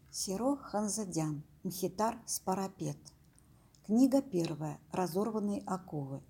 Сиро Ханзадян. Мхитар Спарапет. Книга первая. Разорванные оковы.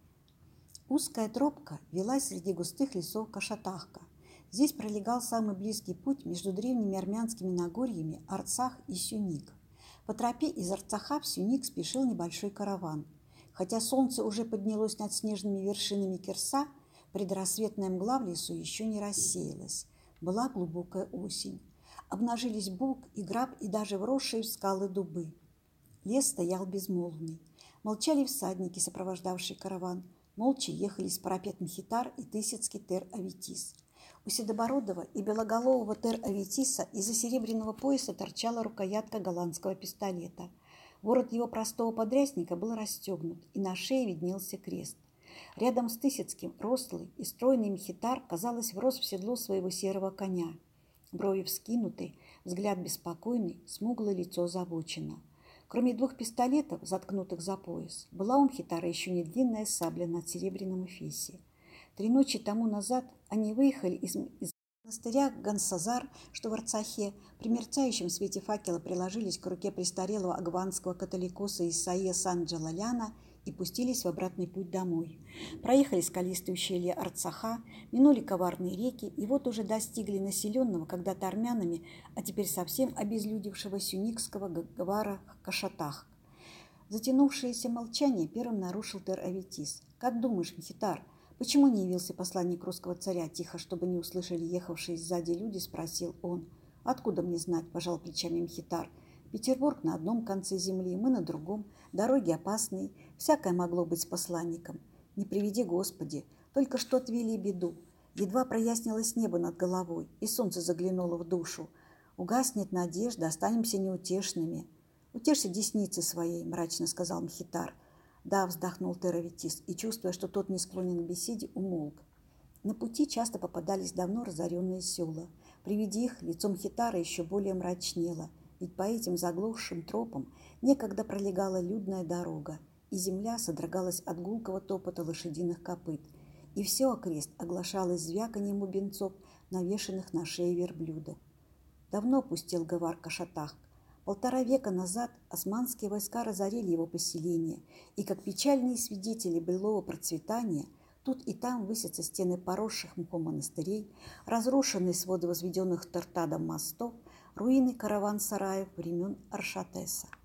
Узкая тропка велась среди густых лесов Кашатахка. Здесь пролегал самый близкий путь между древними армянскими нагорьями Арцах и Сюник. По тропе из Арцаха в Сюник спешил небольшой караван. Хотя солнце уже поднялось над снежными вершинами Кирса, предрассветная мгла в лесу еще не рассеялась. Была глубокая осень. Обнажились бук и граб и даже вросшие в скалы дубы. Лес стоял безмолвный. Молчали всадники, сопровождавшие караван. Молча ехали Спарапет Мхитар и Тысяцкий Тер-Аветис. У седобородого и белоголового Тер-Аветиса из-за серебряного пояса торчала рукоятка голландского пистолета. Ворот его простого подрясника был расстегнут, и на шее виднелся крест. Рядом с Тысяцким рослый и стройный Мхитар, казалось, врос в седло своего серого коня. Брови вскинуты, взгляд беспокойный, смуглое лицо озабочено. Кроме двух пистолетов, заткнутых за пояс, была у Мхитара еще не длинная сабля на серебряном эфесе. 3 ночи тому назад они выехали из монастыря Гансазар, что в Арцахе, при мерцающем свете факела приложились к руке престарелого агванского католикоса Исаия Сан-Джалаляна и пустились в обратный путь домой. Проехали скалистые ущелья Арцаха, минули коварные реки и вот уже достигли населенного когда-то армянами, а теперь совсем обезлюдевшего сюникского гавара Кашатах. Затянувшееся молчание первым нарушил Тер-Аветис. «Как думаешь, Мхитар, почему не явился посланник русского царя?» Тихо, чтобы не услышали ехавшие сзади люди, спросил он. «Откуда мне знать?» – пожал плечами Мхитар. «Петербург на одном конце земли, мы на другом, дороги опасные, всякое могло быть с посланником. Не приведи Господи, только что отвели беду. Едва прояснилось небо над головой, и солнце заглянуло в душу. Угаснет надежда, останемся неутешными». «Утешься десницы своей», – мрачно сказал Мхитар. «Да», – вздохнул Тер-Аветис, и, чувствуя, что тот не склонен к беседе, умолк. На пути часто попадались давно разоренные села. При виде их лицо Мхитара еще более мрачнело, ведь по этим заглохшим тропам некогда пролегала людная дорога, и земля содрогалась от гулкого топота лошадиных копыт, и все окрест оглашалось звяканьем бубенцов, навешанных на шее верблюдов. Давно опустел гавар Кашатах. 1,5 века назад османские войска разорили его поселение, и как печальные свидетели былого процветания тут и там высятся стены поросших мхом монастырей, разрушенные своды возведенных Тартадом мостов, руины караван-сараев времен Аршатеса.